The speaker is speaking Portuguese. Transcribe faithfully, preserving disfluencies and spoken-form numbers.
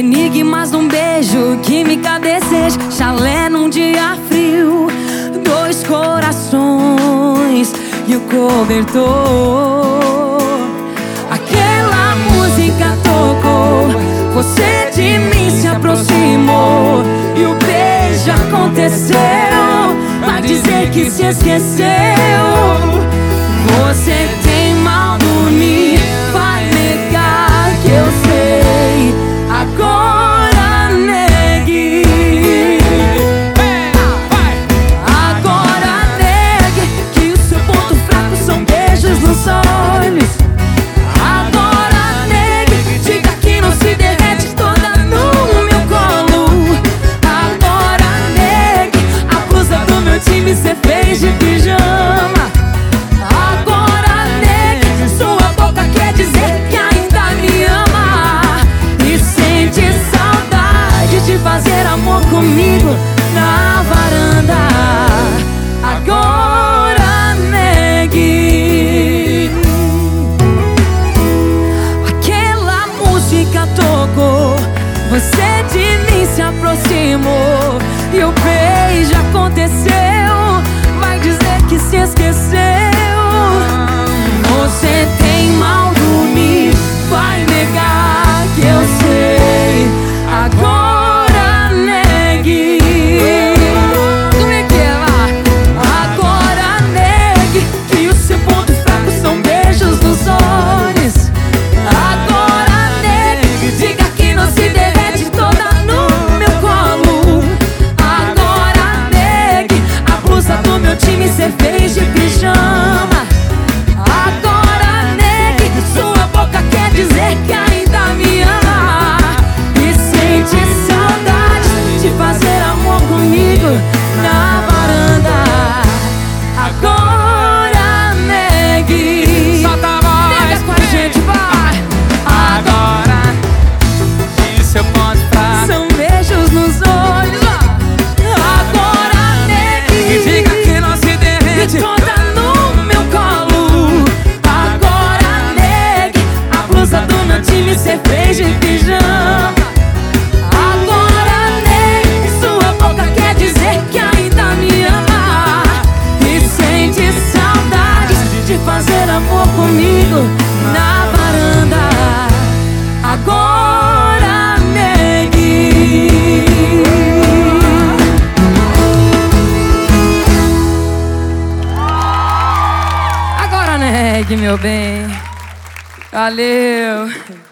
enigmas num beijo, química, desejo, chalé num dia frio, dois corações e o cobertor. Aquela música tocou, você de mim se aproximou e o beijo aconteceu. Vai dizer que se esqueceu. Você tem mal dormir, vai negar que eu sei. Agora negue, agora negue que o seu ponto fraco são beijos nos olhos. Agora negue, diga que não se derrete toda no meu colo. Agora negue, a blusa do meu time cê fez de pijama. Agora negue, sua boca quer dizer que ainda me ama e sente saudade de fazer amor comigo na varanda. Agora negue. Aquela música tocou, você de mim se aproximou e o beijo aconteceu. Vai dizer que se esqueceu. Você tem mal dormir, vai negar que eu sei. Agora negue. Como é que é lá? Agora negue que o seu ponto fraco são beijos nos olhos. Agora negue, diga que não se derrete toda no meu colo. Agora negue, a blusa do meu time cê fez de pijama. Agora negue, sua boca quer dizer que ainda me ama e sente saudade de fazer amor comigo na varanda. Agora negue. Solta a voz, nega com a gente, vai. agora que seu ponto fraco São beijos nos olhos. Agora negue, e diga que não se e derrete. toda no meu colo. Agora negue, a blusa do meu time cê fez de pijama. Agora negue, sua boca quer dizer que ainda me ama e sente saudade de fazer amor comigo na varanda. Agora negue. Agora negue, meu bem. Valeu.